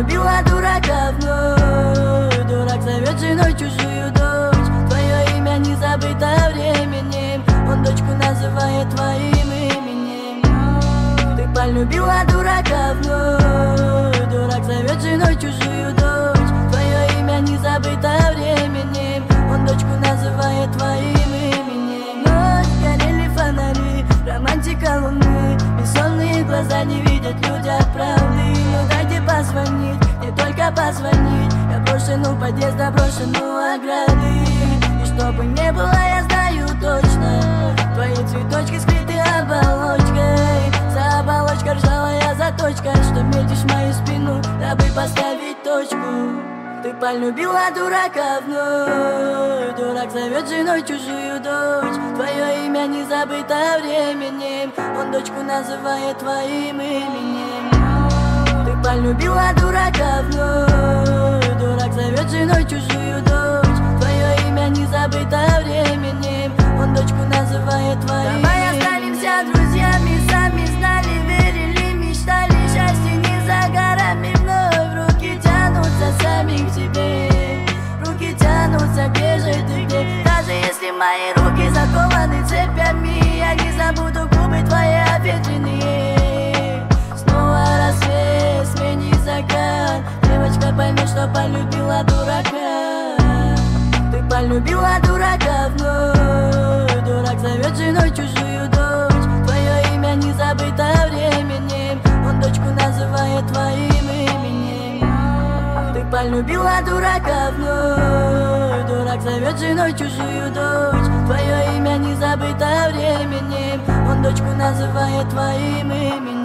полюбила дурака вновь. Дурак зовет женой чужую дочь. Твое имя не забыто временем. Он дочку называет твоим именем. Ты полюбила дурака вновь. Дурак зовет женой чужую дочь. Твое имя не забыто временем. Он дочку называет твоим именем. Ночь, горели фонари, романтика луны. Бессонные глаза не видят люди правды. Ну дайте позвонить, не только позвонить. Я брошен у подъезда, брошен у ограды. И чтобы не было, я знаю точно, твои цветочки скрыты оболочкой. За оболочкой ржавая заточка, что метишь мою спину, дабы поставить точку. Ты полюбила дурака вновь. Дурак зовет женой чужую дочь. Твое имя не забыто временем. Он дочку называет твоим именем. Ты полюбила дурака вновь. Дурак зовет женой чужую дочь. Твое имя не забыто временем. Он дочку называет твоим. Давай останемся друзьями, сами знали, верили, мечтали. Счастье не за горами вновь. Руки тянутся сами к тебе. Руки тянутся, где же ты, где? Даже если мои руки закованы цепями, я не забуду губы твои обветренные. Снова рассвет, смени закат. Девочка поймет, что полюбила дурака. Ты полюбила дурака вновь. Дурак зовет женой чужую дочь. Твое имя не забыто временем. Он дочку называет твоим именем. Ты полюбила дурака вновь. Дурак зовет женой чужую дочь. Твое имя не забыто временем. Он дочку называет твоим именем.